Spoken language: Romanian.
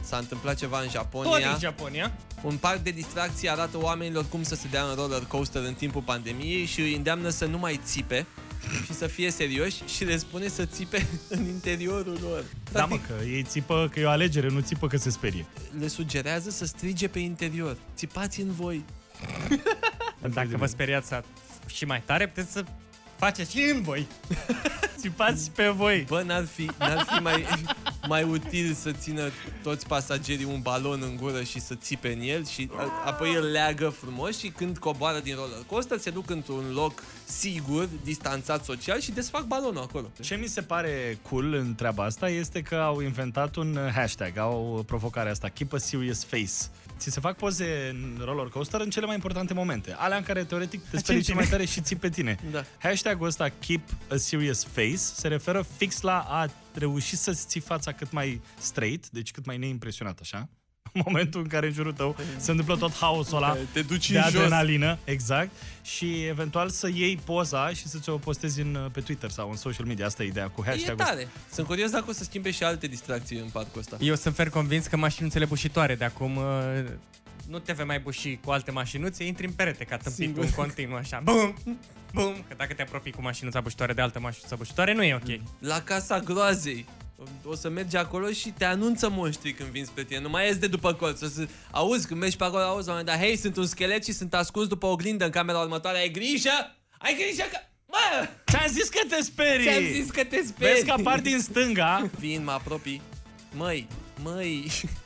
s-a întâmplat ceva în Japonia. Tot din Japonia. Un parc de distracție arată oamenilor cum să se dea în roller coaster în timpul pandemiei și îi îndeamnă să nu mai țipe și să fie serioși și le spune să țipe în interiorul lor. Da, mă, că ei țipă că e o alegere, nu țipă că se sperie. Le sugerează să strige pe interior. Țipați în voi. Dacă vă speriați și mai tare, puteți să faceți și în voi. Țipați pe voi. Bă, n-ar fi mai util să țină toți pasagerii un balon în gură și să țipe în el și apoi îl leagă frumos și când coboară din roller coaster se duc într-un loc sigur, distanțat social și desfac balonul acolo. Ce mi se pare cool în treaba asta este că au inventat un hashtag, au provocarea asta, Keep a Serious Face. Ți se fac poze în roller coaster în cele mai importante momente, alea în care teoretic te sperii cel mai tare și ții pe tine. Da. Hashtag-ul ăsta, Keep a Serious Face, se referă fix la a reuși să-ți ții fața cât mai straight, deci cât mai neimpresionat, așa. În momentul în care în jurul tău se întâmplă tot haosul ăla te duci de în jos. adrenalină, exact, și eventual să iei poza și să ți-o postezi pe Twitter sau în social media. Asta e ideea cu hashtag-ul. E tare. Sunt curios dacă o să schimbe și alte distracții în parcul ăsta. Eu sunt fer convins că mașinuțele bușitoare de acum nu te vei mai buși cu alte mașinuțe, intri în perete ca tâmpitul în continuu așa. Bum! Bum! Că dacă te apropii cu mașinuța bușitoare de altă mașinuță bușitoare, nu e ok. La Casa Groazei o să mergi acolo și te anunță monștrii când vin spre tine. Nu mai ies de după colț. Auzi, când mergi pe acolo, auzi la un moment dat, hei, sunt un schelet și sunt ascuns după oglindă în camera următoare. Ai grijă! Ai grijă că... Mă! Ți-am zis că te sperii! Ți-am zis că te sperii! Vezi că apar din stânga. Vin, mă apropii. Măi,